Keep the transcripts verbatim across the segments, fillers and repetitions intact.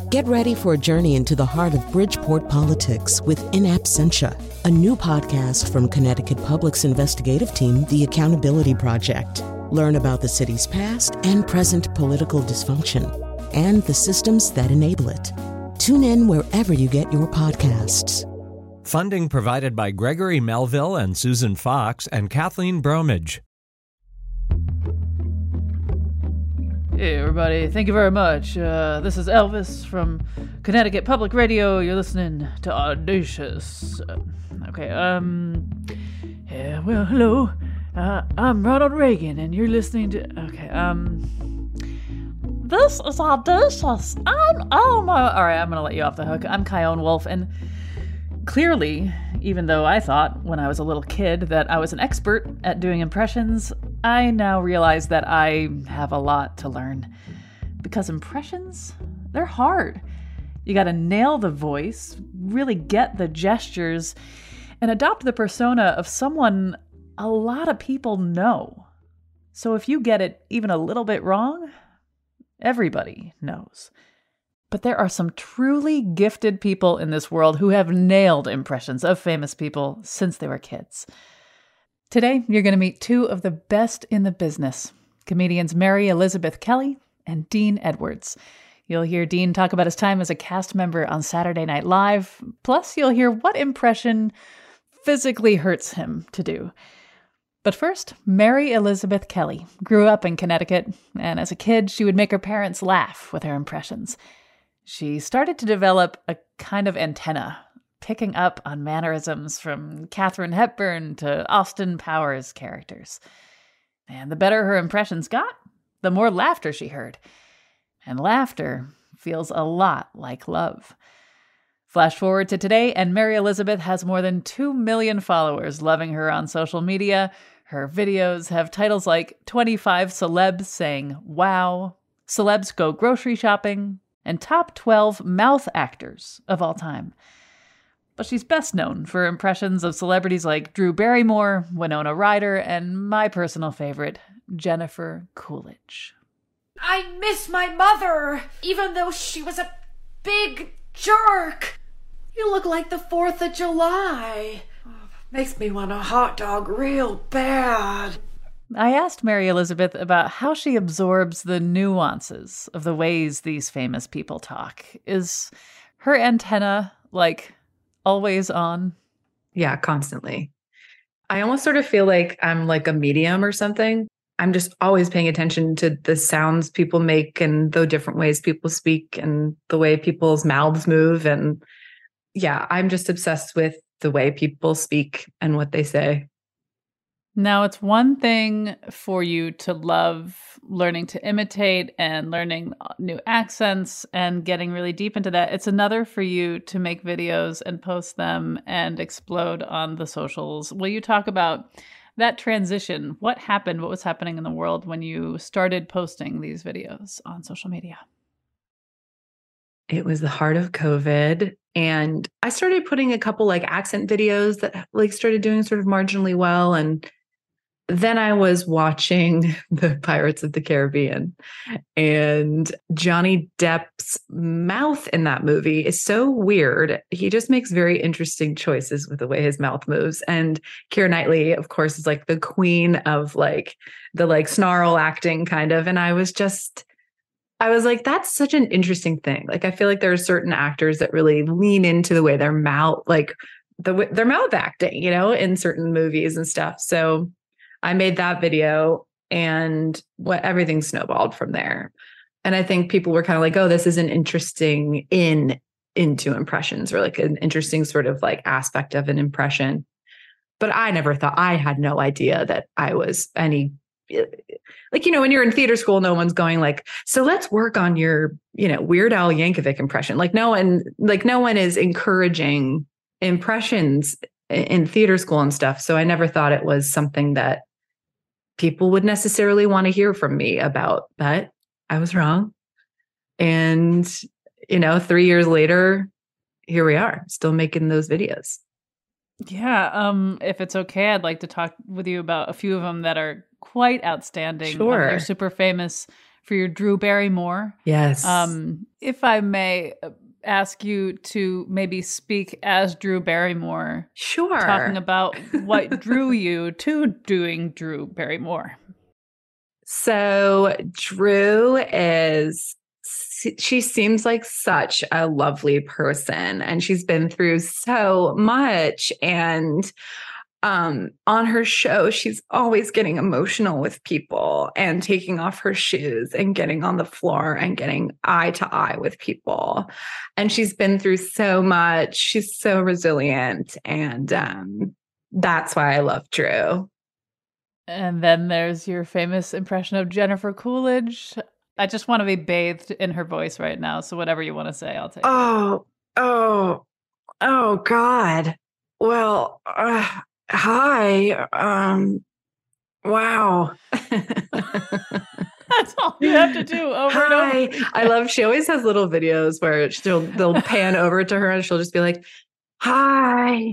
Get ready for a journey into the heart of Bridgeport politics with In Absentia, a new podcast from Connecticut Public's investigative team, The Accountability Project. Learn about the city's past and present political dysfunction and the systems that enable it. Tune in wherever you get your podcasts. Funding provided by Gregory Melville and Susan Fox and Kathleen Bromage. Hey everybody, thank you very much. Uh, this is Elvis from Connecticut Public Radio. You're listening to Audacious. Uh, okay, um, yeah, well, hello. Uh, I'm Ronald Reagan, and you're listening to, okay, um, this is Audacious. I'm, oh my, all right, I'm gonna let you off the hook. I'm Kyone Wolf, and clearly, even though I thought when I was a little kid that I was an expert at doing impressions, I now realize that I have a lot to learn. Because impressions, they're hard. You gotta nail the voice, really get the gestures, and adopt the persona of someone a lot of people know. So if you get it even a little bit wrong, everybody knows. But there are some truly gifted people in this world who have nailed impressions of famous people since they were kids. Today, you're going to meet two of the best in the business, comedians Mary Elizabeth Kelly and Dean Edwards. You'll hear Dean talk about his time as a cast member on Saturday Night Live, plus you'll hear what impression physically hurts him to do. But first, Mary Elizabeth Kelly grew up in Connecticut, and as a kid, she would make her parents laugh with her impressions. She started to develop a kind of antenna, picking up on mannerisms from Katharine Hepburn to Austin Powers characters. And the better her impressions got, the more laughter she heard. And laughter feels a lot like love. Flash forward to today, and Mary Elizabeth has more than two million followers loving her on social media. Her videos have titles like twenty-five Celebs Saying Wow, Celebs Go Grocery Shopping, and Top twelve Mouth Actors of All Time. But she's best known for impressions of celebrities like Drew Barrymore, Winona Ryder, and my personal favorite, Jennifer Coolidge. I miss my mother, even though she was a big jerk. You look like the fourth of July. Oh, makes me want a hot dog real bad. I asked Mary Elizabeth about how she absorbs the nuances of the ways these famous people talk. Is her antenna, like, always on? Yeah, constantly. I almost sort of feel like I'm like a medium or something. I'm just always paying attention to the sounds people make and the different ways people speak and the way people's mouths move. And yeah, I'm just obsessed with the way people speak and what they say. Now, it's one thing for you to love learning to imitate and learning new accents and getting really deep into that. It's another for you to make videos and post them and explode on the socials. Will you talk about that transition? What happened? What was happening in the world when you started posting these videos on social media? It was the heart of COVID. And I started putting a couple like accent videos that like started doing sort of marginally well. And then I was watching the Pirates of the Caribbean, and Johnny Depp's mouth in that movie is so weird. He just makes very interesting choices with the way his mouth moves. And Keira Knightley, of course, is like the queen of like the like snarl acting kind of. And I was just, I was like, that's such an interesting thing. Like, I feel like there are certain actors that really lean into the way their mouth, like the their mouth acting, you know, in certain movies and stuff. So I made that video, and what everything snowballed from there. And I think people were kind of like, oh, this is an interesting in into impressions, or like an interesting sort of like aspect of an impression. But I never thought, I had no idea that I was any, like, you know, when you're in theater school, no one's going like, so let's work on your, you know, Weird Al Yankovic impression. Like no one, like no one is encouraging impressions in theater school and stuff. So I never thought it was something that people would necessarily want to hear from me about. But I was wrong. And, you know, three years later, here we are, still making those videos. Yeah. Um, if it's okay, I'd like to talk with you about a few of them that are quite outstanding. Sure. Um, they're super famous for your Drew Barrymore. Yes. Um, if I may ask you to maybe speak as Drew Barrymore. Sure. Talking about what drew you to doing Drew Barrymore. So Drew is, she seems like such a lovely person, and she's been through so much. And um, on her show, she's always getting emotional with people and taking off her shoes and getting on the floor and getting eye to eye with people. And she's been through so much. She's so resilient. And um, that's why I love Drew. And then there's your famous impression of Jennifer Coolidge. I just want to be bathed in her voice right now. So whatever you want to say, I'll take oh, it. Oh, oh, God. Well, uh, hi. Um, wow. That's all you have to do over hi. and over. I love, she always has little videos where she'll, they'll pan over to her and she'll just be like, hi.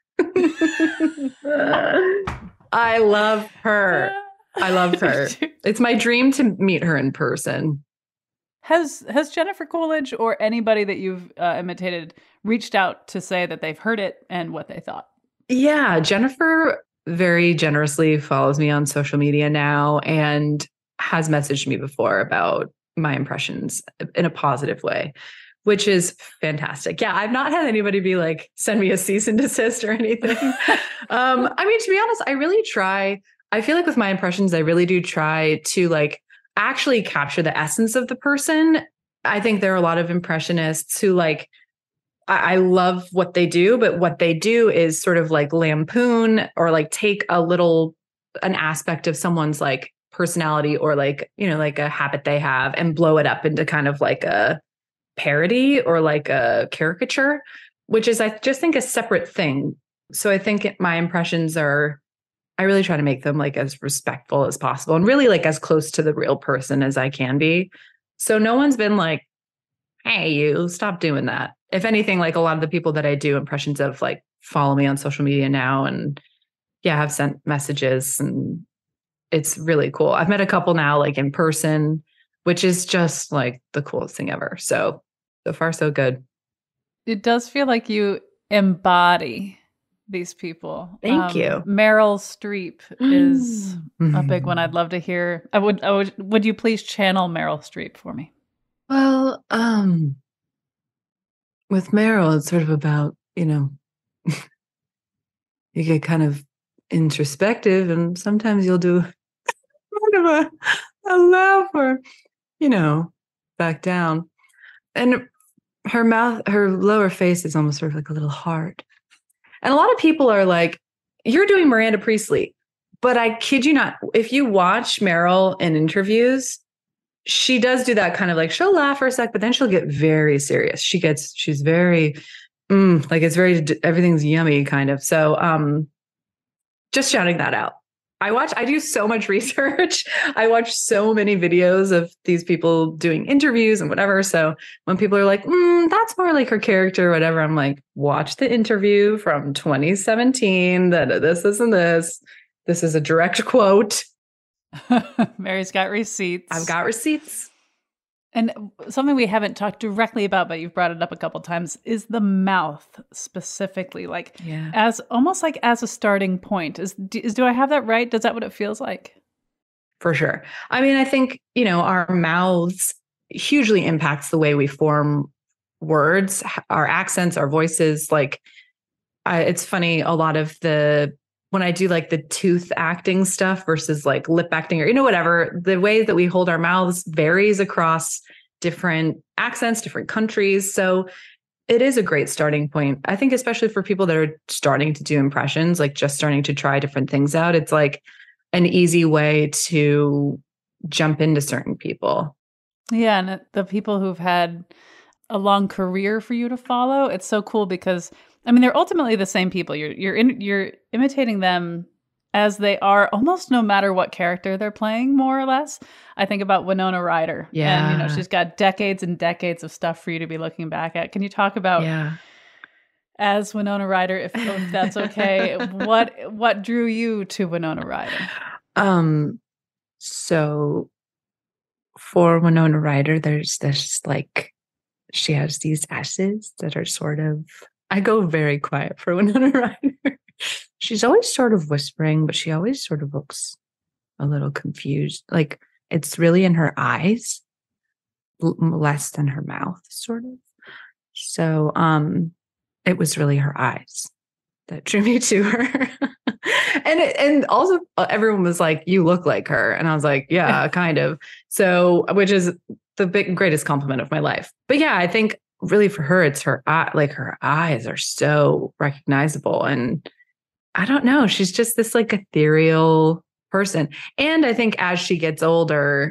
I love her. I love her. It's my dream to meet her in person. Has has Jennifer Coolidge or anybody that you've uh, imitated reached out to say that they've heard it and what they thought? Yeah, Jennifer very generously follows me on social media now and has messaged me before about my impressions in a positive way, which is fantastic. Yeah, I've not had anybody be like, send me a cease and desist or anything. um, I mean, to be honest, I really try. I feel like with my impressions, I really do try to like actually capture the essence of the person. I think there are a lot of impressionists who like, I, I love what they do, but what they do is sort of like lampoon or like take a little, an aspect of someone's like personality or like, you know, like a habit they have and blow it up into kind of like a parody or like a caricature, which is, I just think, a separate thing. So I think my impressions are, I really try to make them like as respectful as possible and really like as close to the real person as I can be. So no one's been like, hey, you stop doing that. If anything, like a lot of the people that I do impressions of like follow me on social media now and yeah, have sent messages and it's really cool. I've met a couple now like in person, which is just like the coolest thing ever. So, so far so good. It does feel like you embody these people. Thank um, you. Meryl Streep is Mm. a big one. I'd love to hear. I would, I would, would you please channel Meryl Streep for me? Well, um, with Meryl, it's sort of about, you know, you get kind of introspective and sometimes you'll do kind of a, a laugh or, you know, back down. And her mouth, her lower face is almost sort of like a little heart. And a lot of people are like, you're doing Miranda Priestley. But I kid you not, if you watch Meryl in interviews, she does do that kind of like, she'll laugh for a sec, but then she'll get very serious. She gets, she's very, mm, like it's very, everything's yummy kind of. So um, just shouting that out. I watch, I do so much research. I watch so many videos of these people doing interviews and whatever. So when people are like, mm, that's more like her character or whatever, I'm like, watch the interview from twenty seventeen, that this, this, and this. This is a direct quote. Mary's got receipts. I've got receipts. And something we haven't talked directly about, but you've brought it up a couple times, is the mouth specifically, like Yeah. as almost like as a starting point. Is, is do I have that right? Does that what it feels like? For sure. I mean, I think, you know, our mouths hugely impacts the way we form words, our accents, our voices. Like, I, it's funny, a lot of the, when I do like the tooth acting stuff versus like lip acting or, you know, whatever, the way that we hold our mouths varies across different accents, different countries. So it is a great starting point. I think, especially for people that are starting to do impressions, like just starting to try different things out, it's like an easy way to jump into certain people. Yeah. And the people who've had a long career for you to follow, it's so cool because I mean, they're ultimately the same people. You're you're in, you're imitating them as they are, almost no matter what character they're playing, more or less. I think about Winona Ryder. Yeah, and you know, she's got decades and decades of stuff for you to be looking back at. Can you talk about yeah. as Winona Ryder, if, if that's okay? what what drew you to Winona Ryder? Um. So, for Winona Ryder, there's this like, she has these S's that are sort of, I go very quiet for Winona Ryder. She's always sort of whispering, but she always sort of looks a little confused. Like it's really in her eyes, l- less than her mouth, sort of. So um, it was really her eyes that drew me to her. and it, and also everyone was like, you look like her. And I was like, yeah, kind of. So, which is the big, greatest compliment of my life. But yeah, I think really for her, it's her eye, like her eyes are so recognizable. And I don't know, she's just this like ethereal person. And I think as she gets older,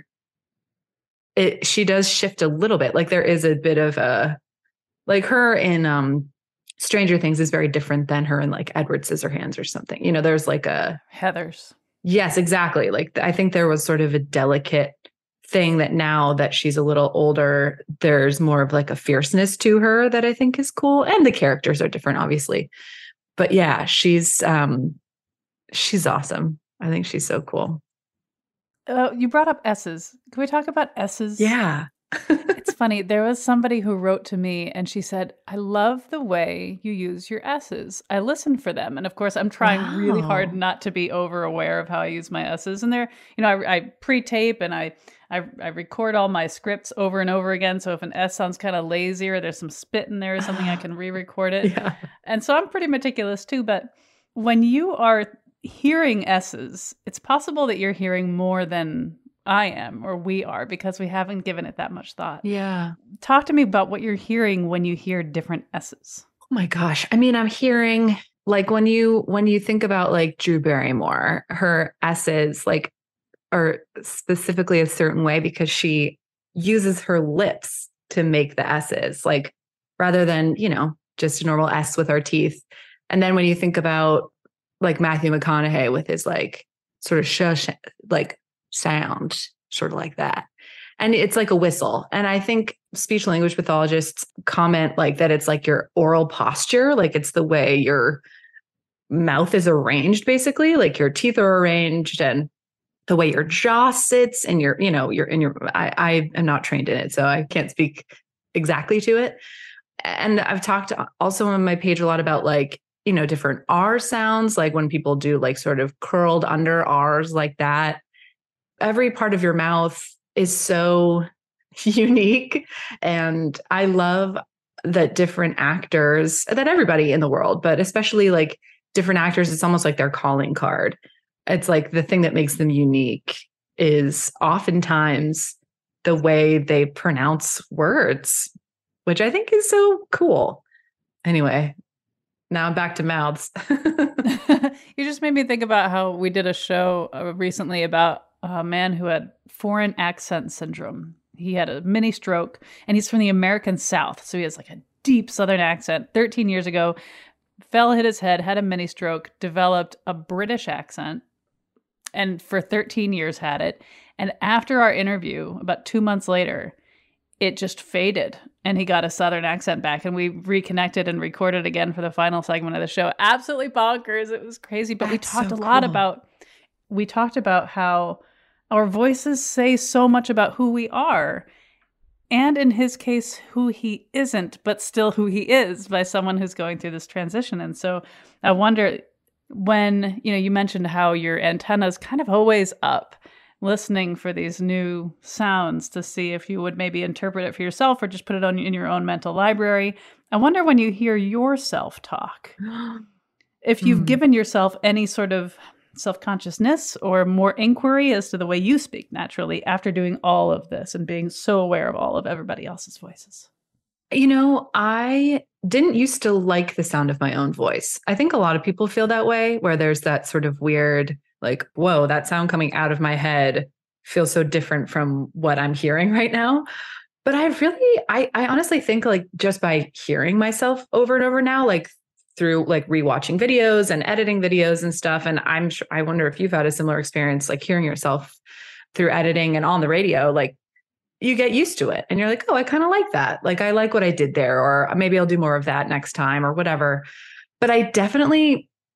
it, she does shift a little bit. Like there is a bit of a, like her in um, Stranger Things is very different than her in like Edward Scissorhands or something. You know, there's like a Heathers. Yes, exactly. Like I think there was sort of a delicate thing that now that she's a little older, there's more of like a fierceness to her that I think is cool. And the characters are different, obviously. But yeah, she's um, she's awesome. I think she's so cool. Uh, you brought up S's. Can we talk about S's? Yeah. It's funny. There was somebody who wrote to me and she said, I love the way you use your S's. I listen for them. And of course, I'm trying Wow. really hard not to be over aware of how I use my S's. And they're, you know, I, I pre-tape and I, I I record all my scripts over and over again. So if an S sounds kind of lazy or there's some spit in there or something, I can re-record it. Yeah. And so I'm pretty meticulous too. But when you are hearing S's, it's possible that you're hearing more than I am or we are because we haven't given it that much thought. Yeah. Talk to me about what you're hearing when you hear different S's. Oh my gosh. I mean, I'm hearing like when you when you think about like Drew Barrymore, her S's like are specifically a certain way because she uses her lips to make the S's, like rather than, you know, just a normal S with our teeth. And then when you think about like Matthew McConaughey with his like sort of shush, like sound, sort of like that. And it's like a whistle. And I think speech language pathologists comment like that it's like your oral posture, like it's the way your mouth is arranged, basically, like your teeth are arranged and the way your jaw sits and your, you know, your, in your, I, I am not trained in it, so I can't speak exactly to it. And I've talked also on my page a lot about like, you know, different R sounds, like when people do like sort of curled under R's like that. Every part of your mouth is so unique. And I love that different actors, that everybody in the world, but especially like different actors, it's almost like their calling card. It's like the thing that makes them unique is oftentimes the way they pronounce words, which I think is so cool. Anyway, now I'm back to mouths. You just made me think about how we did a show uh, recently about a man who had foreign accent syndrome. He had a mini stroke and he's from the American South. So he has like a deep Southern accent. thirteen years ago, fell, hit his head, had a mini stroke, developed a British accent, and for thirteen years had it. And after our interview, about two months later, it just faded and he got a Southern accent back and we reconnected and recorded again for the final segment of the show. Absolutely bonkers. It was crazy. But That's we talked so a lot cool. about, we talked about how our voices say so much about who we are. And in his case, who he isn't, but still who he is by someone who's going through this transition. And so I wonder when, you know, you mentioned how your antenna's kind of always up, listening for these new sounds to see if you would maybe interpret it for yourself or just put it on in your own mental library. I wonder when you hear yourself talk, if you've Mm. given yourself any sort of self-consciousness or more inquiry as to the way you speak naturally after doing all of this and being so aware of all of everybody else's voices. You know, I didn't used to like the sound of my own voice. I think a lot of people feel that way, where there's that sort of weird, like, whoa, that sound coming out of my head feels so different from what I'm hearing right now. But I really, I, I honestly think like just by hearing myself over and over now, like through like rewatching videos and editing videos and stuff. And I'm sure, I wonder if you've had a similar experience, like hearing yourself through editing and on the radio, like you get used to it and you're like, oh, I kind of like that. Like, I like what I did there, or maybe I'll do more of that next time or whatever. But I definitely,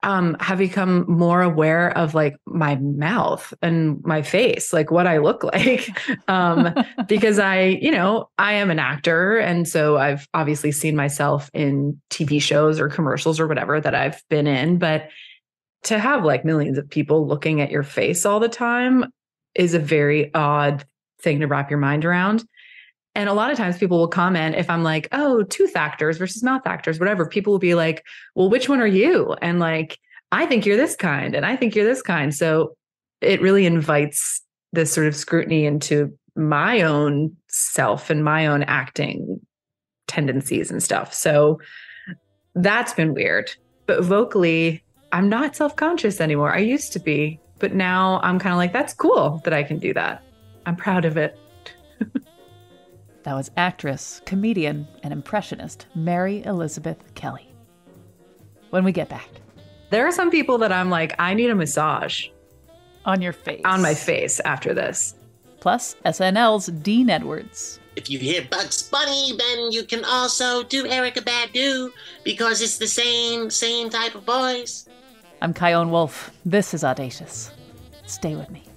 um, have become more aware of like my mouth and my face, like what I look like. um, because I, you know, I am an actor. And so I've obviously seen myself in T V shows or commercials or whatever that I've been in. But to have like millions of people looking at your face all the time is a very odd thing to wrap your mind around. And a lot of times people will comment if I'm like, oh, tooth actors versus mouth actors, whatever. People will be like, well, which one are you? And like, I think you're this kind and I think you're this kind. So it really invites this sort of scrutiny into my own self and my own acting tendencies and stuff. So that's been weird. But vocally, I'm not self-conscious anymore. I used to be, but now I'm kind of like, that's cool that I can do that. I'm proud of it. That was actress, comedian, and impressionist Mary Elizabeth Kelly. When we get back. There are some people that I'm like, I need a massage. On your face. On my face after this. Plus, S N L's Dean Edwards. If you hear Bugs Bunny, then you can also do Erykah Badu, because it's the same, same type of voice. I'm Chion Wolf. This is Audacious. Stay with me.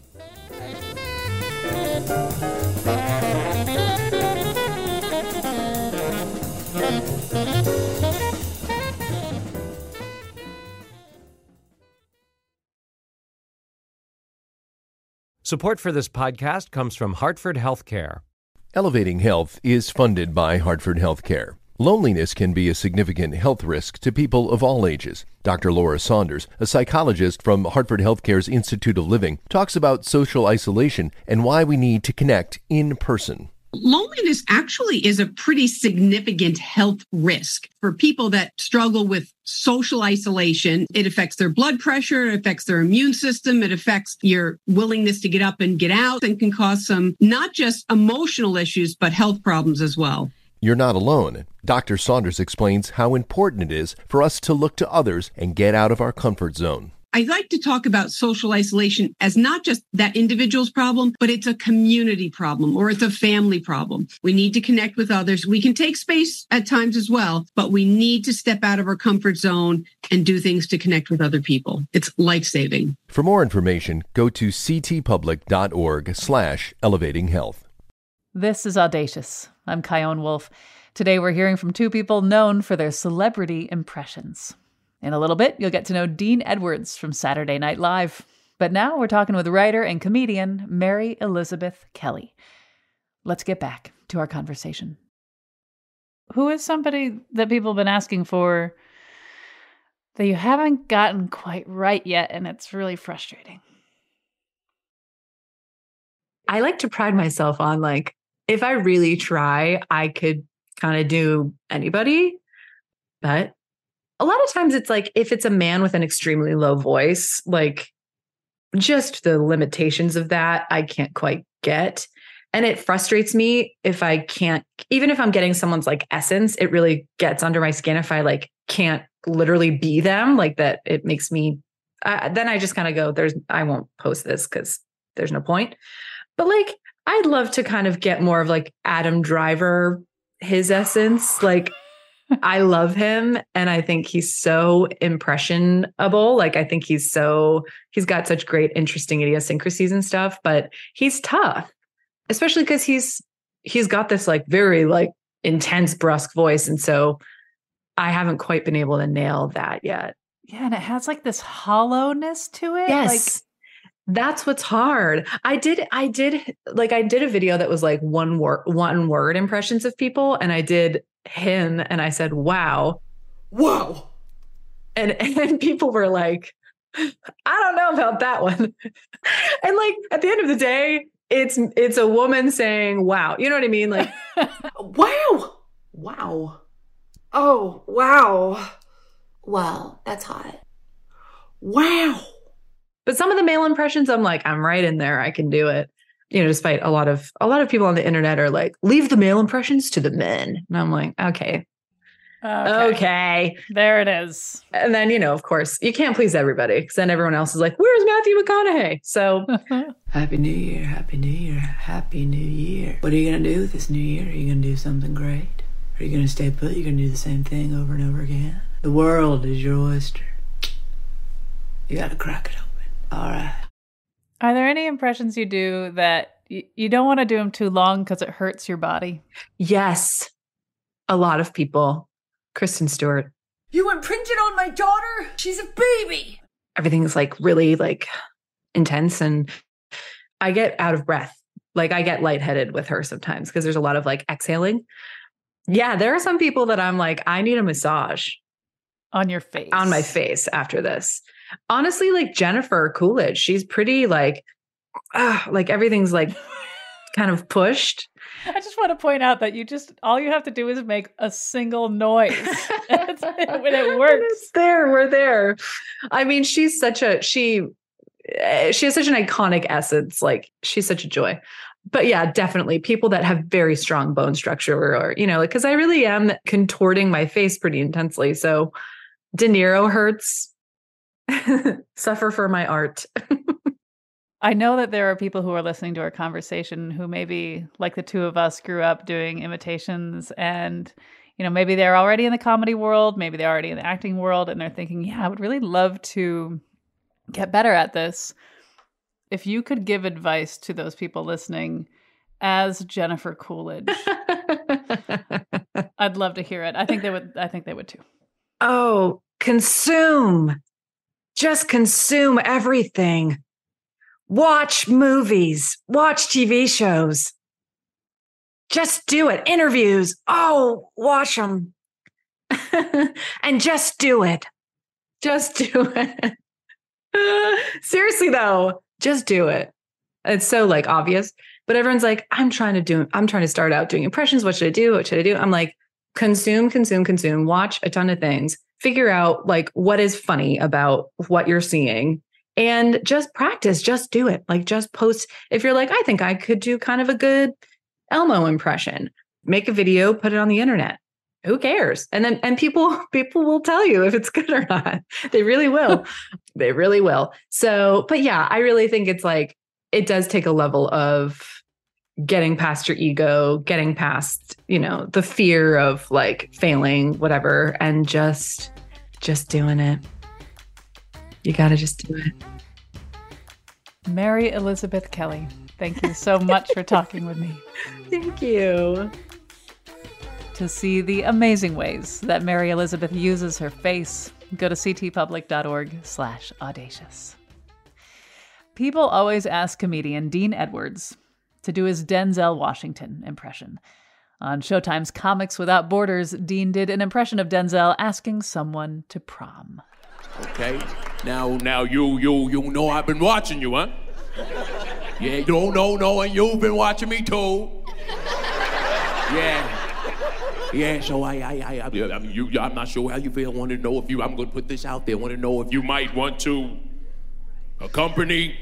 Support for this podcast comes from Hartford Healthcare. Elevating Health is funded by Hartford Healthcare. Loneliness can be a significant health risk to people of all ages. Doctor Laura Saunders, a psychologist from Hartford Healthcare's Institute of Living, talks about social isolation and why we need to connect in person. Loneliness actually is a pretty significant health risk for people that struggle with social isolation. It affects their blood pressure, it affects their immune system, it affects your willingness to get up and get out, and can cause some not just emotional issues, but health problems as well. You're not alone. Doctor Saunders explains how important it is for us to look to others and get out of our comfort zone. I like to talk about social isolation as not just that individual's problem, but it's a community problem or it's a family problem. We need to connect with others. We can take space at times as well, but we need to step out of our comfort zone and do things to connect with other people. It's life-saving. For more information, go to ctpublic.org slash elevating health. This is Audacious. I'm Chion Wolf. Today we're hearing from two people known for their celebrity impressions. In a little bit, you'll get to know Dean Edwards from Saturday Night Live. But now we're talking with writer and comedian Mary Elizabeth Kelly. Let's get back to our conversation. Who is somebody that people have been asking for that you haven't gotten quite right yet, and it's really frustrating? I like to pride myself on, like, if I really try, I could kind of do anybody. But a lot of times it's like, if it's a man with an extremely low voice, like just the limitations of that, I can't quite get. And it frustrates me if I can't, even if I'm getting someone's like essence, it really gets under my skin if I like can't literally be them, like that. It makes me, uh, then I just kind of go, there's, I won't post this because there's no point. But like, I'd love to kind of get more of like Adam Driver, his essence. Like, I love him. And I think he's so impressionable. Like, I think he's so, he's got such great, interesting idiosyncrasies and stuff, but he's tough, especially because he's, he's got this like very like intense, brusque voice. And so I haven't quite been able to nail that yet. Yeah. And it has like this hollowness to it. Yes. Like, that's what's hard. I did, I did, like, I did a video that was like one word, one word impressions of people. And I did him and I said, wow. Wow. And, and people were like, I don't know about that one. And like, at the end of the day, it's, it's a woman saying, wow. You know what I mean? Like, Wow. Wow. Oh, wow. Wow, that's hot. Wow. but some of the male impressions, I'm like, I'm right in there. I can do it. You know, despite a lot of, a lot of people on the internet are like, leave the male impressions to the men. And I'm like, okay. Okay. okay. There it is. And then, you know, of course, you can't please everybody because then everyone else is like, where's Matthew McConaughey? So Happy New Year, Happy New Year, Happy New Year. What are you going to do this new year? Are you going to do something great? Are you going to stay put? You're going to do the same thing over and over again? The world is your oyster. You gotta crack it open. All right. Are there any impressions you do that y- you don't want to do them too long because it hurts your body? Yes. A lot of people. Kristen Stewart. You imprinted on my daughter? She's a baby. Everything's like really like intense and I get out of breath. Like I get lightheaded with her sometimes because there's a lot of like exhaling. Yeah, there are some people that I'm like, I need a massage. On your face. On my face after this. Honestly, like Jennifer Coolidge, she's pretty like, uh, like everything's like kind of pushed. I just want to point out that you just, all you have to do is make a single noise. When it works. It's there, we're there. I mean, she's such a, she, she has such an iconic essence. Like she's such a joy. But yeah, definitely people that have very strong bone structure or, or you know, like, cause I really am contorting my face pretty intensely. So De Niro hurts. Suffer for my art. I know that there are people who are listening to our conversation who maybe, like the two of us, grew up doing imitations and, you know, maybe they're already in the comedy world, maybe they're already in the acting world, and they're thinking, yeah, I would really love to get better at this. If you could give advice to those people listening as Jennifer Coolidge, I'd love to hear it. I think they would. I think they would too. Oh, consume. Just consume everything. Watch movies. Watch T V shows. Just do it. Interviews. Oh, watch them. And just do it. Just do it. Seriously, though, just do it. It's so like obvious, but everyone's like, I'm trying to do, I'm trying to start out doing impressions. What should I do? What should I do? I'm like, consume, consume, consume, watch a ton of things, figure out like what is funny about what you're seeing and just practice, just do it. Like just post. If you're like, I think I could do kind of a good Elmo impression, make a video, put it on the internet. Who cares? And then, and people, people will tell you if it's good or not. They really will. They really will. So, but yeah, I really think it's like, it does take a level of getting past your ego, getting past, you know, the fear of like failing, whatever, and just, just doing it. You got to just do it. Mary Elizabeth Kelly, thank you so much for talking with me. Thank you. To see the amazing ways that Mary Elizabeth uses her face, go to ctpublic.org slash audacious. People always ask comedian Dean Edwards to do his Denzel Washington impression. On Showtime's Comics Without Borders, Dean did an impression of Denzel asking someone to prom. Okay, now, now you, you, you know I've been watching you, huh? Yeah, no, no, no, and you've been watching me too. Yeah. Yeah, so I, I, I, I, I mean, you, I'm not sure how you feel. I want to know if you, I'm going to put this out there. I want to know if you might want to accompany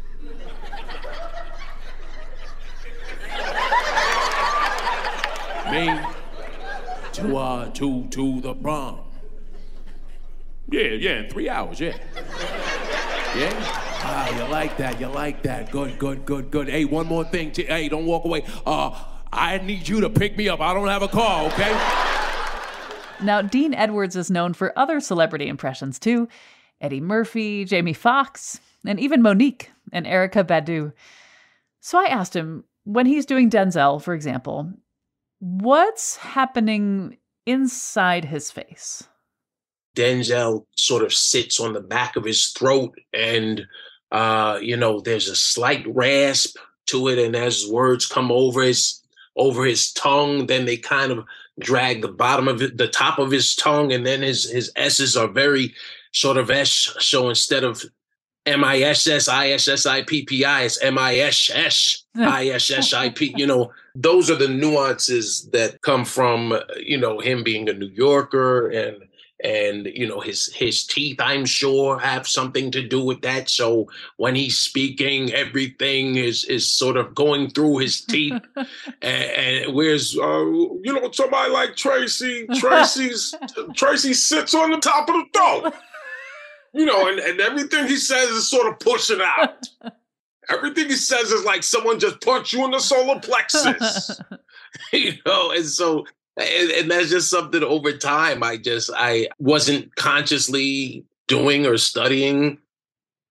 me to, uh, to, to the prom. Yeah, yeah, in three hours, yeah. Yeah? Ah, you like that, you like that. Good, good, good, good. Hey, one more thing. T- hey, don't walk away. Uh, I need you to pick me up. I don't have a car, okay? Now, Dean Edwards is known for other celebrity impressions, too. Eddie Murphy, Jamie Foxx, and even Monique and Erykah Badu. So I asked him, when he's doing Denzel, for example, what's happening inside his face? Denzel sort of sits on the back of his throat and, uh, you know, there's a slight rasp to it. And as words come over his over his tongue, then they kind of drag the bottom of it, the top of his tongue, and then his his S's are very sort of S. So instead of M I S S I S S I P P I, it's M I S S I S S I P. You know, those are the nuances that come from, you know, him being a New Yorker, and and you know his his teeth, I'm sure, have something to do with that. So when he's speaking, everything is is sort of going through his teeth. and, and whereas uh, you know, somebody like Tracy, Tracy's Tracy sits on the top of the dome. You know, and, and everything he says is sort of pushing out. Everything he says is like someone just punched you in the solar plexus. You know, and so And, and that's just something over time I just, I wasn't consciously doing or studying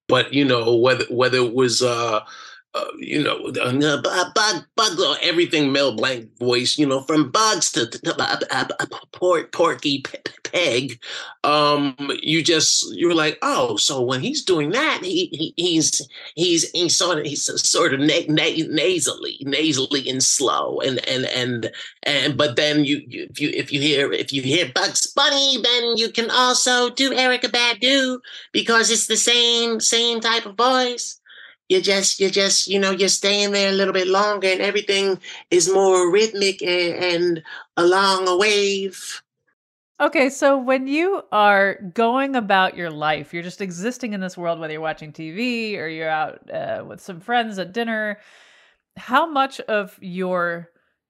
but you know, whether whether it was uh, uh you know, uh, bug bug uh, everything Mel Blanc voice, you know, from Bugs to, to uh, uh, uh, Port, Porky Peg, um, you just you're like, oh, so when he's doing that, he, he he's he's he's sort of he's sort of na- na- nasally, nasally and slow, and and and and but then you, you if you if you hear if you hear Bugs Bunny, then you can also do Erykah Badu because it's the same same type of voice. You just you just you know you're staying there a little bit longer, and everything is more rhythmic and, and along a wave. Okay, so when you are going about your life, you're just existing in this world, whether you're watching T V or you're out uh, with some friends at dinner, how much of your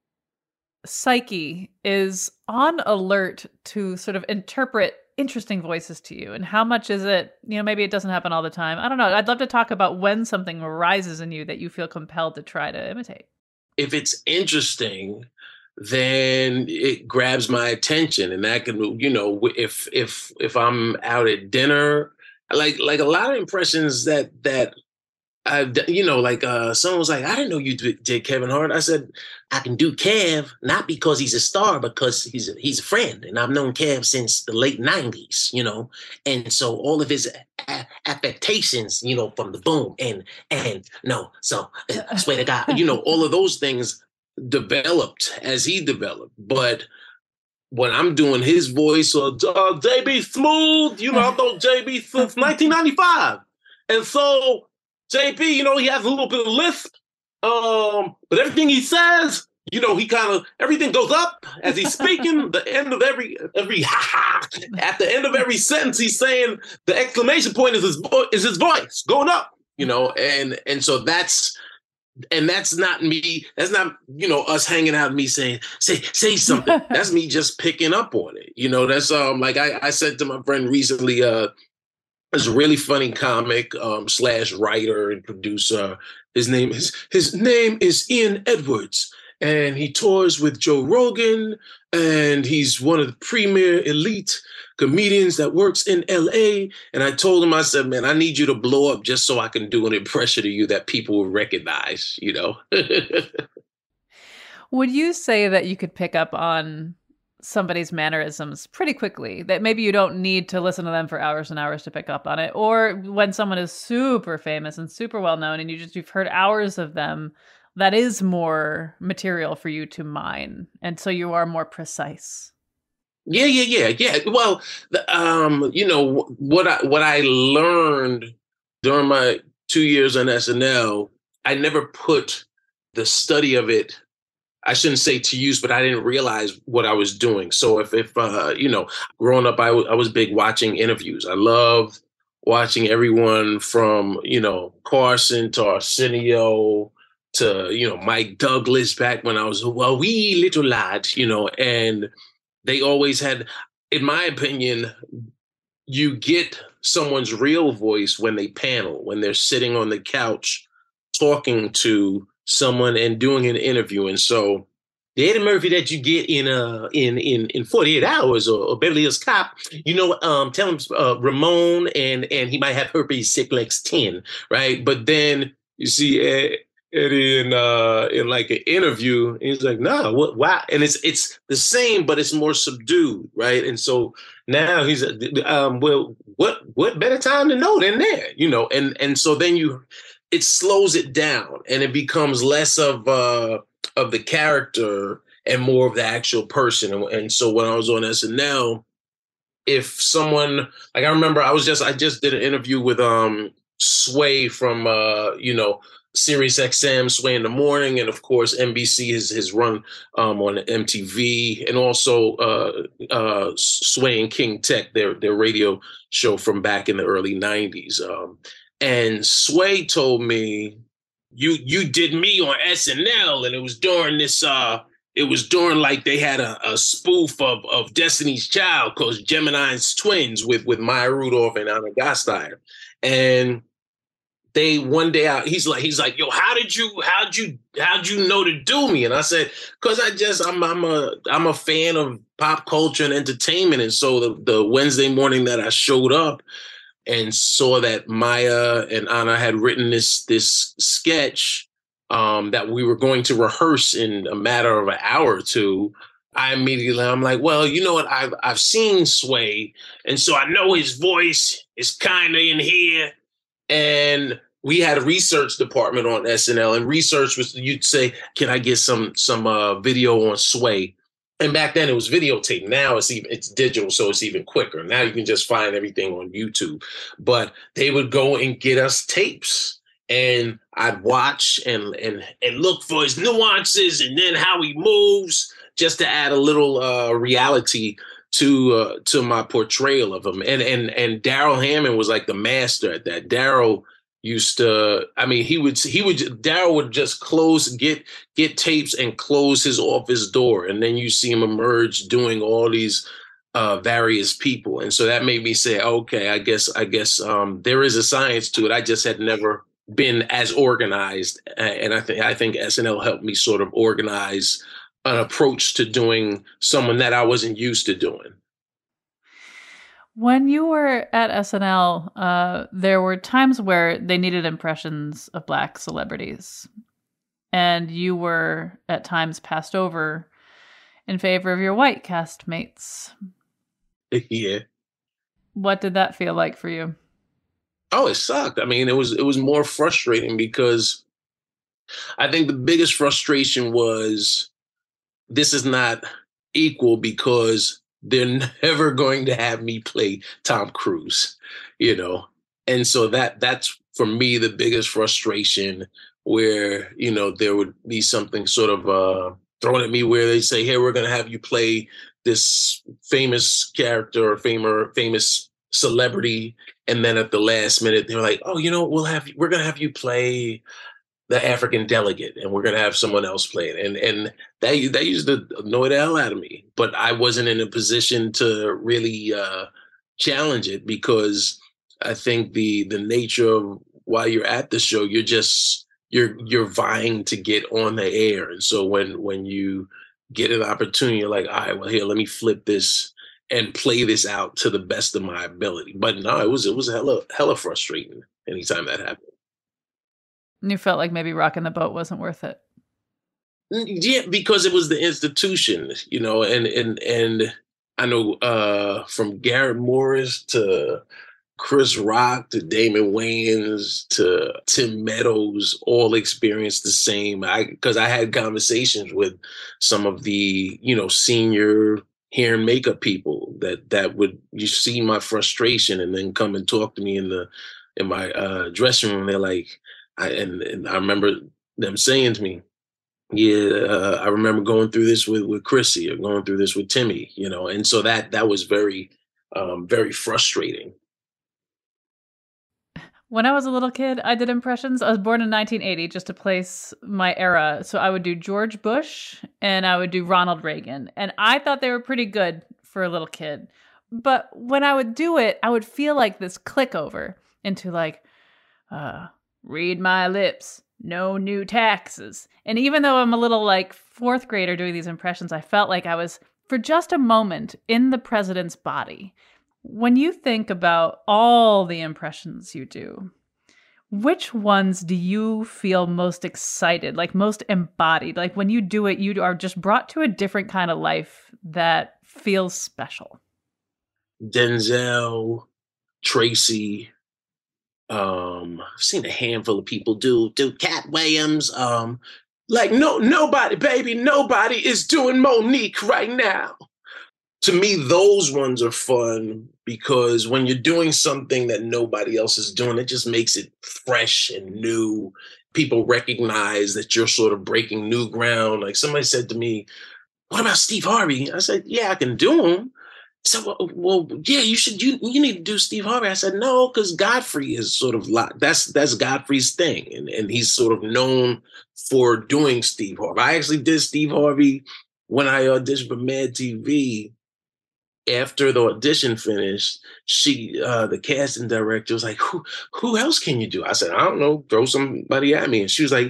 psyche is on alert to sort of interpret interesting voices to you? And how much is it, you know, maybe it doesn't happen all the time. I don't know. I'd love to talk about when something arises in you that you feel compelled to try to imitate. If it's interesting, then it grabs my attention, and that can, you know, if if if I'm out at dinner, like like a lot of impressions that that I, you know, like uh, someone was like, I didn't know you did Kevin Hart. I said, I can do Kev not because he's a star, because he's a, he's a friend, and I've known Kev since the late nineties, you know, and so all of his a- affectations, you know, from the boom and and no, so I swear to God, you know, all of those things developed as he developed. But when I'm doing his voice or uh, J B Smooth, you know, I've known J B since nineteen ninety-five. And so J B, you know, he has a little bit of lisp, um, but everything he says, you know, he kind of, everything goes up as he's speaking. The end of every, every, at the end of every sentence, he's saying the exclamation point is his, is his voice going up, you know, and, and so that's, And that's not me. That's not, you know, us hanging out and me saying, say, say something. That's me just picking up on it. You know, that's um like I, I said to my friend recently, uh, there's a really funny comic um, slash writer and producer. His name is his name is Ian Edwards, and he tours with Joe Rogan, and he's one of the premier elite comedians that works in L A. And I told him, I said, man, I need you to blow up just so I can do an impression of you that people will recognize, you know? Would you say that you could pick up on somebody's mannerisms pretty quickly, that maybe you don't need to listen to them for hours and hours to pick up on it? Or when someone is super famous and super well known and you just, you've heard hours of them, that is more material for you to mine. And so you are more precise. Yeah, yeah, yeah, yeah. Well, the, um, you know, what I what I learned during my two years on S N L, I never put the study of it, I shouldn't say to use, but I didn't realize what I was doing. So if, if uh, you know, growing up, I, w- I was big watching interviews. I loved watching everyone from, you know, Carson to Arsenio to, you know, Mike Douglas back when I was a well, wee little lad, you know, and they always had, in my opinion, you get someone's real voice when they panel, when they're sitting on the couch talking to someone and doing an interview. And so the Eddie Murphy that you get in uh in in in forty-eight hours or, or Beverly Hills Cop, you know, um, tell him uh, Ramon and and he might have herpes simplex ten, right? But then you see Ed, Eddie in uh in like an interview, and he's like, "No, what? Why?" And it's it's the same, but it's more subdued, right? And so now he's um well, what what better time to know than there, you know? And and so then you, it slows it down, and it becomes less of uh of the character and more of the actual person. And, and so when I was on S N L, if someone, like I remember, I was just I just did an interview with um Sway from uh you know. Sirius X M, Sway in the Morning, and of course N B C has his run um, on M T V, and also uh, uh, Sway and King Tech, their their radio show from back in the early nineties. Um, and Sway told me, "You you did me on S N L, and it was during this. Uh, it was during like they had a, a spoof of of Destiny's Child called Gemini's Twins with with Maya Rudolph and Anna Gasteyer, and." They one day out, he's like, he's like, yo, how did you, how'd you, how'd you know to do me? And I said, cause I just, I'm, I'm a, I'm a fan of pop culture and entertainment. And so the, the Wednesday morning that I showed up, and saw that Maya and Anna had written this this sketch um, that we were going to rehearse in a matter of an hour or two, I immediately, I'm like, well, you know what? I've, I've seen Sway, and so I know his voice is kind of in here. And we had a research department on S N L, and research was, you'd say, can I get some some uh, video on Sway? And back then it was videotape. Now it's even it's digital, so it's even quicker. Now you can just find everything on YouTube. But they would go and get us tapes, and I'd watch and and and look for his nuances and then how he moves, just to add a little uh, reality to uh, to my portrayal of him. And and and Darrell Hammond was like the master at that. Darrell used to, I mean, he would, he would, Darrell would just close, get, get tapes and close his office door. And then you see him emerge doing all these uh, various people. And so that made me say, okay, I guess, I guess um, there is a science to it. I just had never been as organized. And I think, I think S N L helped me sort of organize an approach to doing someone that I wasn't used to doing. When you were at S N L, uh, there were times where they needed impressions of Black celebrities, and you were at times passed over in favor of your white castmates. Yeah. What did that feel like for you? Oh, it sucked. I mean, it was it was more frustrating because I think the biggest frustration was this is not equal because they're never going to have me play Tom Cruise, you know? And so that that's, for me, the biggest frustration where, you know, there would be something sort of uh, thrown at me where they say, hey, we're going to have you play this famous character or famous, famous celebrity. And then at the last minute, they're like, oh, you know, we'll have, we're going to have you play the African delegate, and we're going to have someone else play it. And and that, that used to annoy the hell out of me. But I wasn't in a position to really uh, challenge it because I think the the nature of while you're at the show, you're just, you're you're vying to get on the air. And so when when you get an opportunity, you're like, all right, well, here, let me flip this and play this out to the best of my ability. But no, it was, it was hella, hella frustrating anytime that happened. And you felt like maybe rocking the boat wasn't worth it. Yeah, because it was the institution, you know, and and and I know uh, from Garrett Morris to Chris Rock to Damon Wayans to Tim Meadows, all experienced the same. I because I had conversations with some of the, you know, senior hair and makeup people that that would, you see my frustration and then come and talk to me in the in my uh, dressing room. They're like, I, and, and I remember them saying to me, yeah, uh, I remember going through this with, with Chrissy or going through this with Timmy, you know, and so that that was very, um, very frustrating. When I was a little kid, I did impressions. I was born in nineteen eighty, just to place my era. So I would do George Bush and I would do Ronald Reagan. And I thought they were pretty good for a little kid. But when I would do it, I would feel like this click over into like, uh, read my lips, no new taxes. And even though I'm a little like fourth grader doing these impressions, I felt like I was, for just a moment, in the president's body. When you think about all the impressions you do, which ones do you feel most excited, like most embodied? Like when you do it, you are just brought to a different kind of life that feels special. Denzel, Tracy, Um, I've seen a handful of people do do Cat Williams. Um, like no nobody, baby, nobody is doing Monique right now. To me, those ones are fun because when you're doing something that nobody else is doing, it just makes it fresh and new. People recognize that you're sort of breaking new ground. Like somebody said to me, "What about Steve Harvey?" I said, "Yeah, I can do him." So, well, well, yeah, you should, you, you need to do Steve Harvey. I said, no, because Godfrey is sort of like, that's, that's Godfrey's thing. And, and he's sort of known for doing Steve Harvey. I actually did Steve Harvey when I auditioned for Mad T V. After the audition finished, she, uh, the casting director was like, who, who else can you do? I said, I don't know, throw somebody at me. And she was like,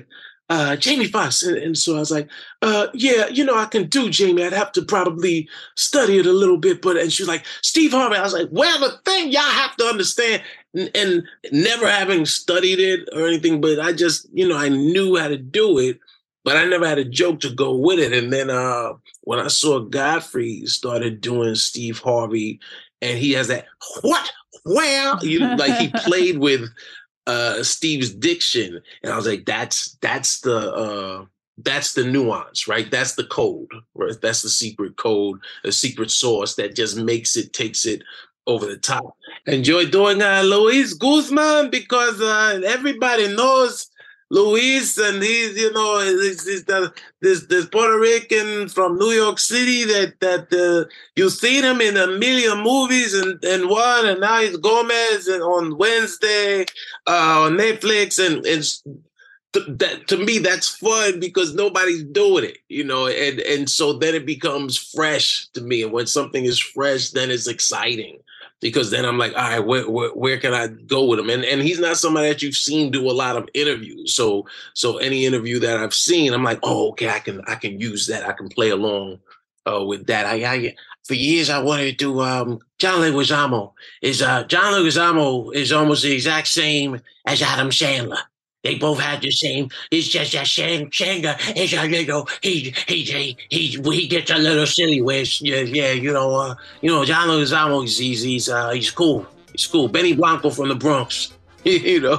uh, Jamie Foxx. And, and so I was like, uh, yeah, you know, I can do Jamie. I'd have to probably study it a little bit. But, and she was like, Steve Harvey. I was like, well, the thing y'all have to understand, and, and never having studied it or anything, but I just, you know, I knew how to do it, but I never had a joke to go with it. And then uh, when I saw Godfrey started doing Steve Harvey, and he has that, what? Well, you know, like he played with uh, Steve's diction. And I was like, that's that's the uh, that's the nuance, right? That's the code, right? That's the secret code, the secret sauce that just makes it, takes it over the top. Enjoy doing uh, Luis Guzman because uh, everybody knows Luis, and he's, you know, he's, he's the, this this Puerto Rican from New York City that that uh, you've seen him in a million movies and, and one, and now he's Gomez and on Wednesday uh, on Netflix, and and th- that to me that's fun because nobody's doing it, you know, and and so then it becomes fresh to me, and when something is fresh, then it's exciting. Because then I'm like, all right, where, where where can I go with him? And and he's not somebody that you've seen do a lot of interviews. So so any interview that I've seen, I'm like, oh, okay, I can I can use that. I can play along uh, with that. I, I for years I wanted to do um, John Leguizamo. Is uh, John Leguizamo is almost the exact same as Adam Sandler. They both had the same. It's just that Shang Shanga is a little. He he he he he gets a little silly. Where yeah yeah you know uh, you know John Leguizamo he's he's he's, uh, he's cool. He's cool. Benny Blanco from the Bronx. You know.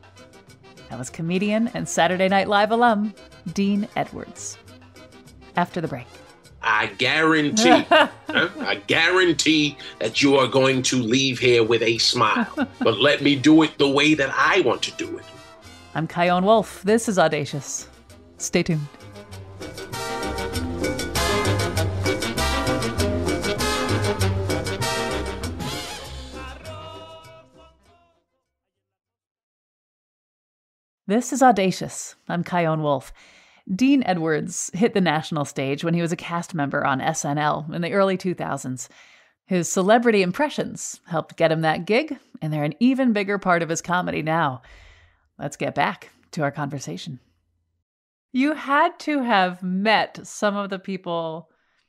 That was comedian and Saturday Night Live alum Dean Edwards. After the break. I guarantee, huh? I guarantee that you are going to leave here with a smile. But let me do it the way that I want to do it. I'm Chion Wolf. This is Audacious. Stay tuned. This is Audacious. I'm Chion Wolf. Dean Edwards hit the national stage when he was a cast member on S N L in the early two thousands. His celebrity impressions helped get him that gig, and they're an even bigger part of his comedy now. Let's get back to our conversation. You had to have met some of the people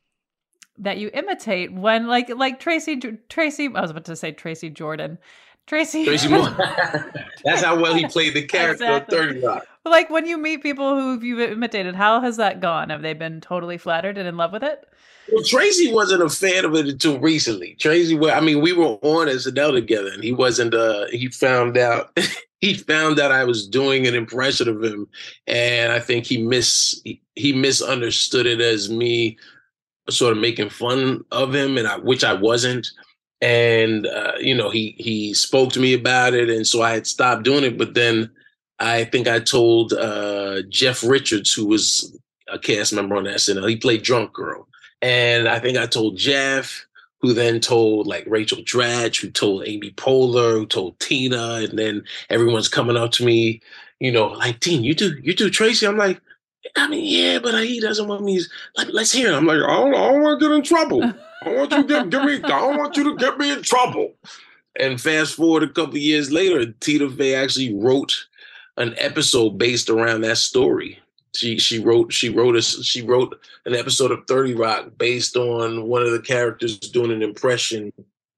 that you imitate when, like, like Tracy, Tracy, I was about to say Tracy Jordan. Tracy. Tracy Morgan. That's how well he played the character Exactly. of thirty Rock. Like, when you meet people who you've imitated, how has that gone? Have they been totally flattered and in love with it? Well, Tracy wasn't a fan of it until recently. Tracy, I mean, we were on S N L together, and he wasn't. Uh, he found out. he found out I was doing an impression of him, and I think he mis he misunderstood it as me sort of making fun of him, and I, which I wasn't. And uh, you know, he he spoke to me about it, and so I had stopped doing it. But then I think I told uh, Jeff Richards, who was a cast member on S N L. He played Drunk Girl. And I think I told Jeff, who then told like Rachel Dratch, who told Amy Poehler, who told Tina, and then everyone's coming up to me, you know, like, Dean, you do you do Tracy? I'm like, I mean, yeah, but he doesn't want me. Like, let's hear it. I'm like, I don't, I don't want to get in trouble. I want you to get, get me. I don't want you to get me in trouble. And fast forward a couple of years later, Tina Fey actually wrote an episode based around that story. She she wrote she wrote a, she wrote an episode of thirty Rock based on one of the characters doing an impression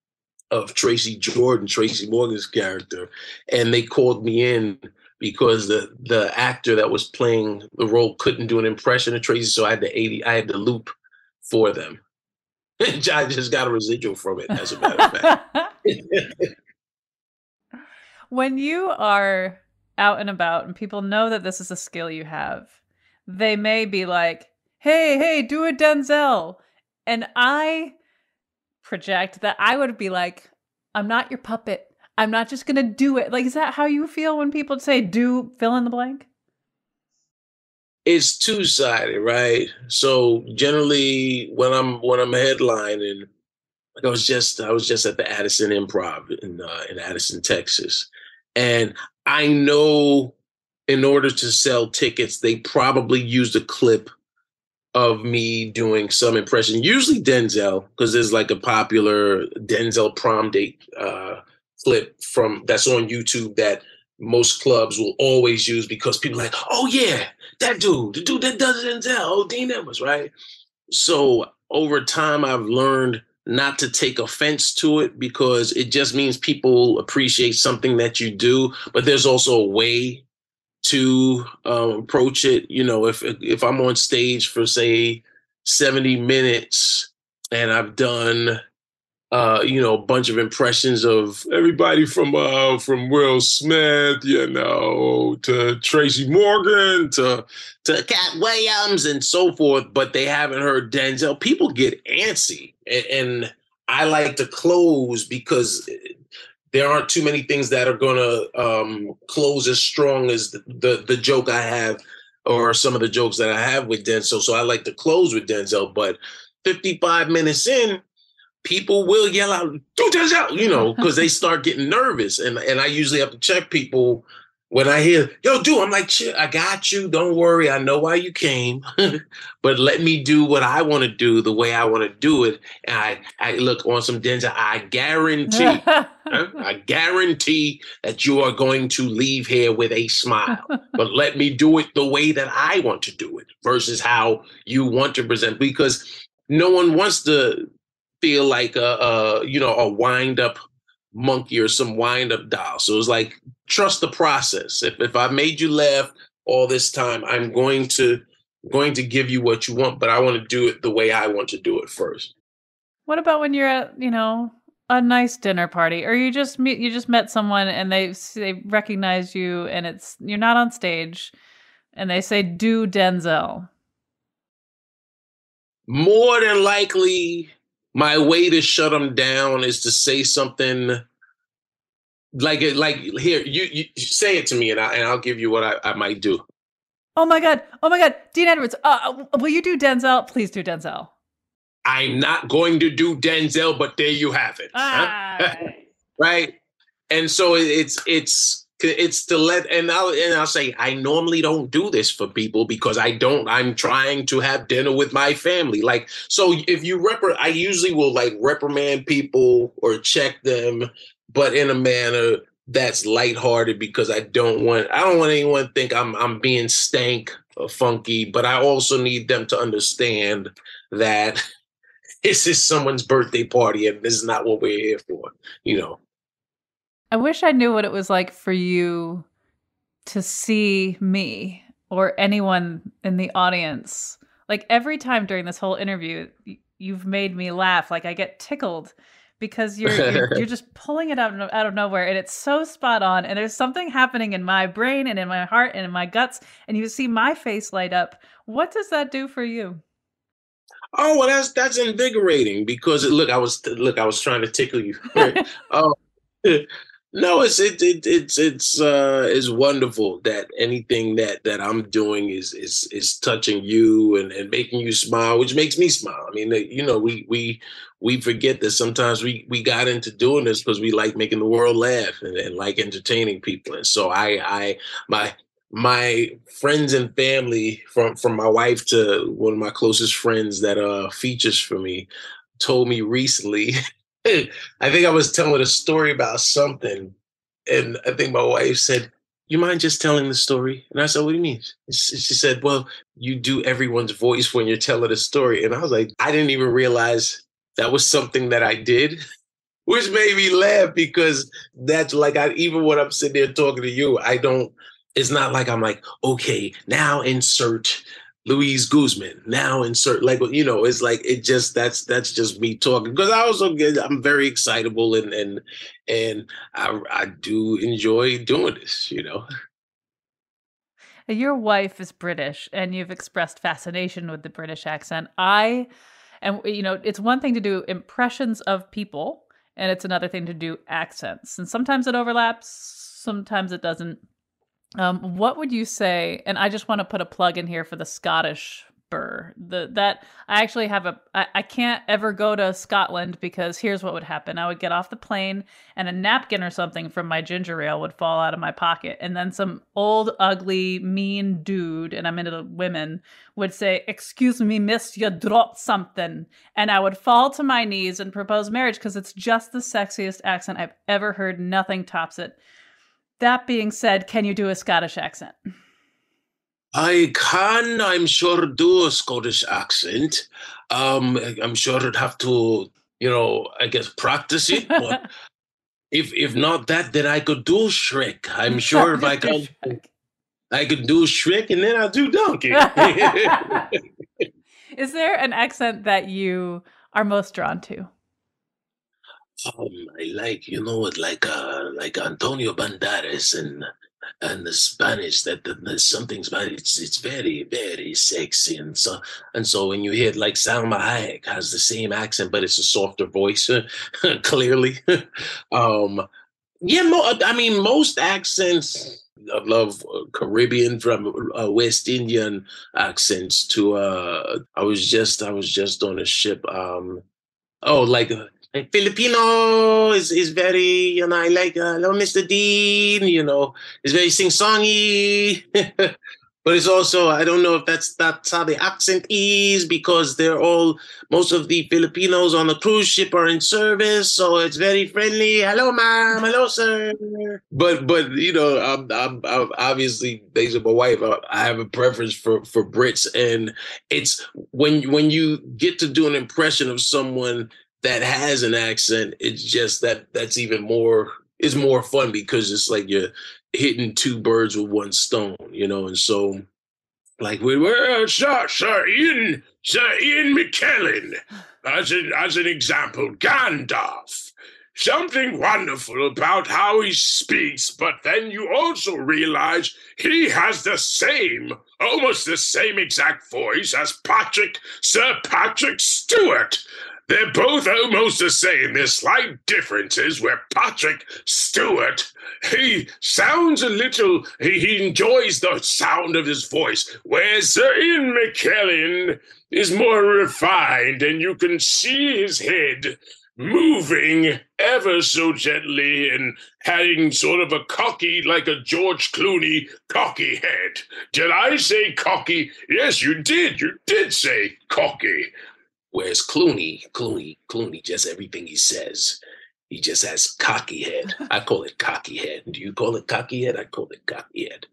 of Tracy Jordan, Tracy Morgan's character, and they called me in because the the actor that was playing the role couldn't do an impression of Tracy, so I had to eighty I had to loop for them. I just got a residual from it, as a matter of fact. When you are out and about and people know that this is a skill you have, they may be like, hey, hey, do a Denzel. And I project that I would be like, I'm not your puppet. I'm not just going to do it. Like, is that how you feel when people say do fill in the blank? It's two-sided, right? So generally when I'm when I'm headlining, like I was just I was just at the Addison Improv in uh, in Addison, Texas. And I know in order to sell tickets, they probably used a clip of me doing some impression, usually Denzel, because there's like a popular Denzel prom date uh, clip from that's on YouTube that most clubs will always use because people are like, oh yeah, that dude, the dude that does Denzel, oh, Dean Edwards, right? So over time, I've learned not to take offense to it because it just means people appreciate something that you do. But there's also a way to um, approach it. You know, if if I'm on stage for, say, seventy minutes and I've done, uh, you know, a bunch of impressions of everybody from uh, from Will Smith, you know, to Tracy Morgan, to to Cat Williams and so forth, but they haven't heard Denzel, people get antsy. And, and I like to close because there aren't too many things that are going to um, close as strong as the, the the joke I have or some of the jokes that I have with Denzel. So I like to close with Denzel, but fifty-five minutes in, people will yell out, "Do Denzel," you know, because they start getting nervous. And, and I usually have to check people when I hear, "Yo, do," I'm like, "Shit, I got you. Don't worry. I know why you came, but let me do what I want to do the way I want to do it." And I, I look on some Denzel, I guarantee, huh? I guarantee that you are going to leave here with a smile, but let me do it the way that I want to do it versus how you want to present, because no one wants to feel like a, a you know, a wind up monkey or some wind up doll. So it's like, trust the process. If if I made you laugh all this time, I'm going to going to give you what you want, but I want to do it the way I want to do it first. What about when you're at, you know, a nice dinner party, or you just meet you just met someone and they they recognize you and it's you're not on stage and they say, "Do Denzel"? More than likely, my way to shut them down is to say something like, like here, you, you say it to me and, I, and I'll give you what I, I might do. Oh my God. Oh my God. Dean Edwards, uh, will you do Denzel? Please do Denzel. I'm not going to do Denzel, but there you have it. Ah. Huh? Right? And so it's, it's, it's to let, and I'll, and I'll say, I normally don't do this for people because I don't, I'm trying to have dinner with my family. Like, so if you rep, I usually will like reprimand people or check them, but in a manner that's lighthearted because I don't want, I don't want anyone to think I'm, I'm being stank or funky, but I also need them to understand that this is someone's birthday party and this is not what we're here for, you know. I wish I knew what it was like for you to see me or anyone in the audience. Like every time during this whole interview, you've made me laugh. Like I get tickled because you're you're, you're just pulling it out of, out of nowhere, and it's so spot on. And there's something happening in my brain and in my heart and in my guts, and you see my face light up. What does that do for you? Oh, well, that's that's invigorating because look, I was look, I was trying to tickle you. Right? Oh. No, it's it, it it's it's uh it's wonderful that anything that that I'm doing is is is touching you and, and making you smile, which makes me smile. I mean, you know, we we we forget that sometimes we we got into doing this because we like making the world laugh and, and like entertaining people. And so I I my my friends and family, from from my wife to one of my closest friends that uh features for me, told me recently. I think I was telling a story about something, and I think my wife said, "You mind just telling the story?" And I said, "What do you mean?" She said, "Well, you do everyone's voice when you're telling a story." And I was like, I didn't even realize that was something that I did, which made me laugh because that's like, I, even when I'm sitting there talking to you, I don't, it's not like I'm like, okay, now insert Luis Guzman, now insert, like, you know, it's like, it just, that's, that's just me talking. Because I also get, I'm very excitable and, and, and I, I do enjoy doing this, you know. Your wife is British and you've expressed fascination with the British accent. I, and you know, it's one thing to do impressions of people and it's another thing to do accents. And sometimes it overlaps, sometimes it doesn't. Um, what would you say? And I just want to put a plug in here for the Scottish burr. The that I actually have a. I, I can't ever go to Scotland because here's what would happen: I would get off the plane and a napkin or something from my ginger ale would fall out of my pocket, and then some old, ugly, mean dude, and I'm into women, would say, "Excuse me, miss, you dropped something," and I would fall to my knees and propose marriage because it's just the sexiest accent I've ever heard. Nothing tops it. That being said, can you do a Scottish accent? I can, I'm sure, do a Scottish accent. Um, I'm sure I'd have to, you know, I guess practice it. But if if not that, then I could do Shrek. I'm sure if I can, I could do Shrek, and then I'll do Donkey. Is there an accent that you are most drawn to? Um, I like, you know, like uh, like Antonio Banderas and and the Spanish. That the, there's something about it. It's it's very very sexy, and so and so when you hear like Salma Hayek has the same accent, but it's a softer voice, clearly. um, yeah, mo- I mean most accents. I love Caribbean from uh, West Indian accents to. Uh, I was just I was just on a ship. Um, oh, like. Uh, Like Filipino is, is very, you know, I like, uh, hello, Mister Dean, you know, it's very sing-songy. But it's also, I don't know if that's, that's how the accent is, because they're all, most of the Filipinos on the cruise ship are in service, so it's very friendly. Hello, ma'am. Hello, sir. But, but you know, I'm, I'm, I'm obviously, based on my wife, I, I have a preference for, for Brits. And it's, when when you get to do an impression of someone that has an accent, it's just that that's even more, it's more fun because it's like you're hitting two birds with one stone, you know? And so like we were, Sir, Sir Ian, Sir Ian McKellen, as an, as an example, Gandalf. Something wonderful about how he speaks, but then you also realize he has the same, almost the same exact voice as Patrick, Sir Patrick Stewart. They're both almost the same. There's slight differences where Patrick Stewart, he sounds a little, he, he enjoys the sound of his voice, whereas Sir Ian McKellen is more refined and you can see his head moving ever so gently and having sort of a cocky, like a George Clooney cocky head. Did I say cocky? Yes, you did. You did say cocky. Whereas Clooney, Clooney, Clooney, just everything he says, he just has cocky head. I call it cocky head. Do you call it cocky head? I call it cocky head.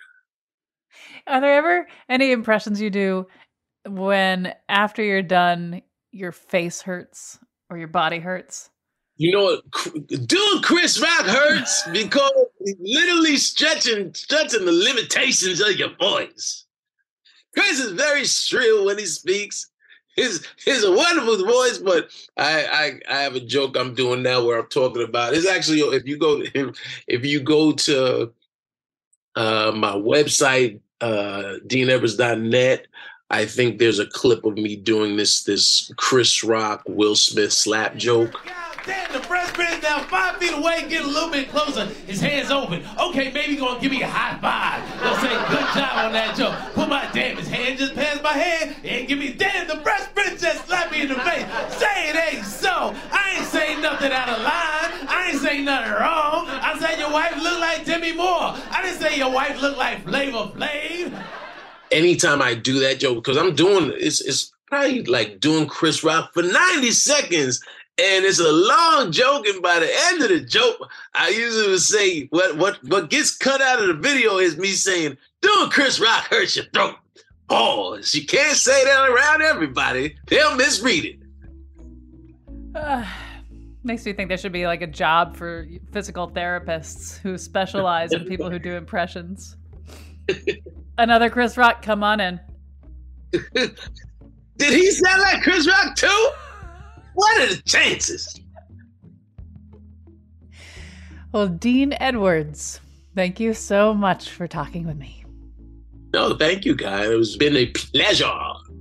Are there ever any impressions you do when after you're done, your face hurts or your body hurts? You know what? Doing Chris Rock hurts because he's literally stretching, stretching the limitations of your voice. Chris is very shrill when he speaks. His his a wonderful voice, but I, I I have a joke I'm doing now where I'm talking about. It's actually if you go if, if you go to uh, my website uh, dean evers dot net, I think there's a clip of me doing this this Chris Rock Will Smith slap joke. Damn, the breast bend's now five feet away, get a little bit closer, his hands open. Okay, maybe you're gonna give me a high five. They'll say, good job on that joke. Put my damn, his hand just passed my head and give me, damn, the breast bend just slapped me in the face. Say it ain't so. I ain't saying nothing out of line. I ain't saying nothing wrong. I said your wife looked like Demi Moore. I didn't say your wife looked like Flavor Flav. Anytime I do that joke, because I'm doing, it's, it's probably like doing Chris Rock for ninety seconds. And it's a long joke, and by the end of the joke, I usually would say, what what what gets cut out of the video is me saying, doing Chris Rock hurts your throat. Pause. You can't say that around everybody. They'll misread it. Uh, makes me think there should be like a job for physical therapists who specialize in people who do impressions. Another Chris Rock, come on in. Did he sound like Chris Rock too? What are the chances? Well, Dean Edwards, thank you so much for talking with me. No, thank you, guys. It's been a pleasure.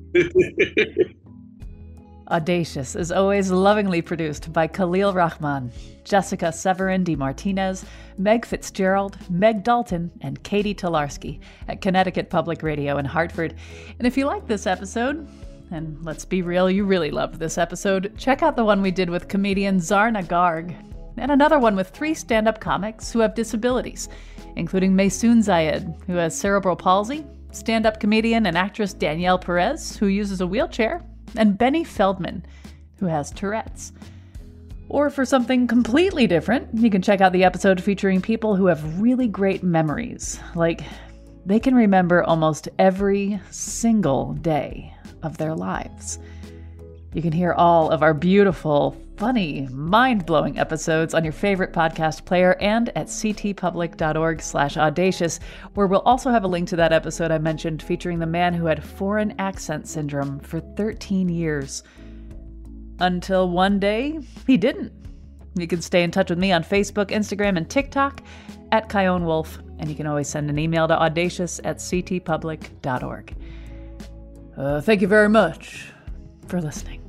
Audacious is always lovingly produced by Khalil Rahman, Jessica Severin DeMartinez, Meg Fitzgerald, Meg Dalton, and Katie Tolarski at Connecticut Public Radio in Hartford. And if you like this episode, and let's be real, you really loved this episode, check out the one we did with comedian Zarna Garg, and another one with three stand-up comics who have disabilities, including Maysoon Zayed, who has cerebral palsy, stand-up comedian and actress Danielle Perez, who uses a wheelchair, and Benny Feldman, who has Tourette's. Or for something completely different, you can check out the episode featuring people who have really great memories, like they can remember almost every single day of their lives. You can hear all of our beautiful, funny, mind-blowing episodes on your favorite podcast player and at ctpublic.org slash audacious, where we'll also have a link to that episode I mentioned featuring the man who had foreign accent syndrome for thirteen years. Until one day, he didn't. You can stay in touch with me on Facebook, Instagram, and TikTok at Chion Wolf, and you can always send an email to audacious at ctpublic dot org. Uh, thank you very much for listening.